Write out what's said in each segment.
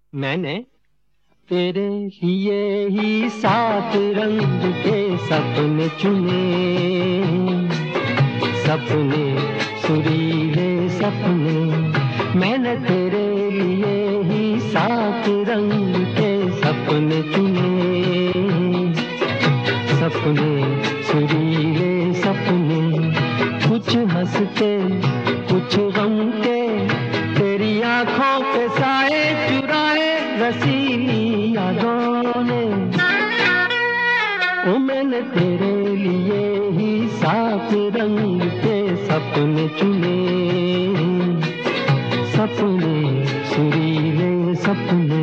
मैंने तेरे लिए ही 7 रंग के सपने चुने, सपने सुरीले सपने। मैंने तेरे लिए ही 7 रंग के सपने चुने, सपने सुरीले सपने। कुछ हंसते कुछ गम के, तेरी आंखों के साए चुराए रसीली यादों ने। ओ मैंने तेरे लिए ही 7 रंग के सपने चुने, सपने सुरीले सपने।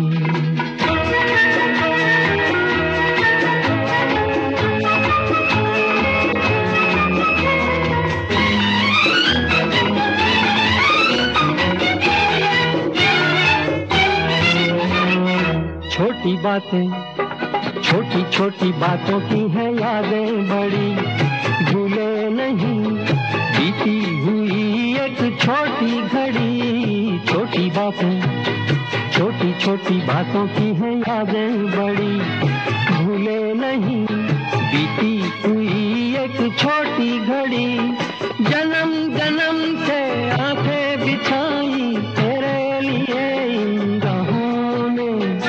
छोटी बातें, छोटी छोटी बातों की है यादें बड़ी, भूले नहीं बीती हुई एक छोटी घड़ी। छोटी बातें, छोटी छोटी बातों की है यादें बड़ी, भूले नहीं बीती हुई एक छोटी घड़ी। जन्म जन्म से आंखें बिछाई तेरे लिए इन राहों ने।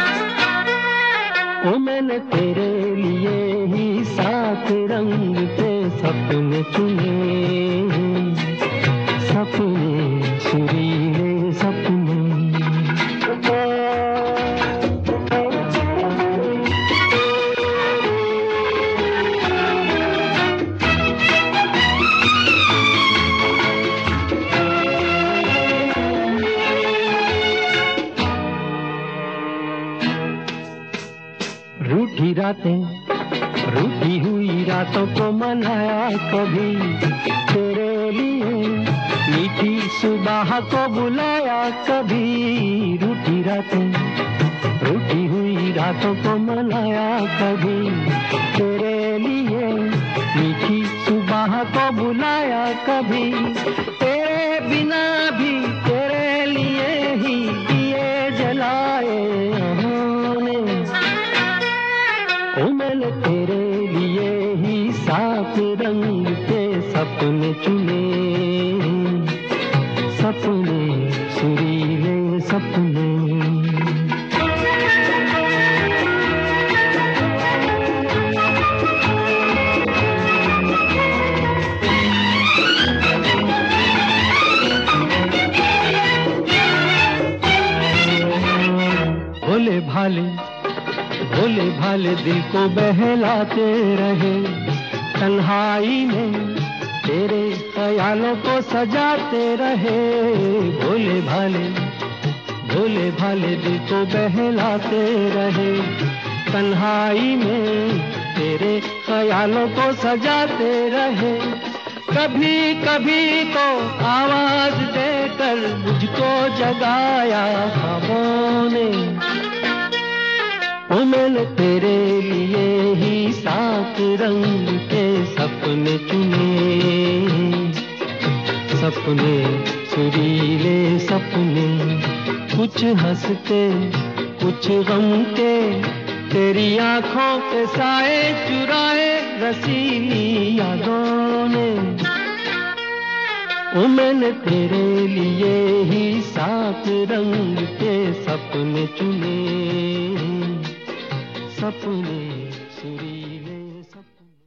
ओ मैंने तेरे लिए ही 7 रंग के सपने चुने, सपने सुरीले सपने। रूठी रातें, रूठी हुई रातों को मनाया कभी तेरे लिए, मीठी सुबह को बुलाया कभी। रूठी रातें, रूठी हुई रातों को मनाया कभी तेरे लिए, मीठी सुबह को बुलाया कभी। तेरे बिना भी तेरे लिए ही दिए जलाए हमने। ओ मैंने तेरे लिए ही 7 रंग के सपने चुने, सपने सुरीले सपने। भोले भाले, भोले भाले दिल को बहलाते रहे, तन्हाई में तेरे ख्यालों को सजाते रहे। भोले भाले, भोले भाले दिल को बहलाते रहे, तन्हाई में तेरे ख्यालों को सजाते रहे। कभी कभी तो आवाज देकर मुझको जगाया ख्वाबों ने। ओ मैंने तेरे लिए ही 7 रंग के सपने चुने, सपने सुरीले सपने। कुछ हंसते कुछ गम के, तेरी आंखों के साए चुराए रसीली यादों ने। ओ मैंने तेरे लिए ही 7 रंग के सपने चुने, सपने सुरीले सपने।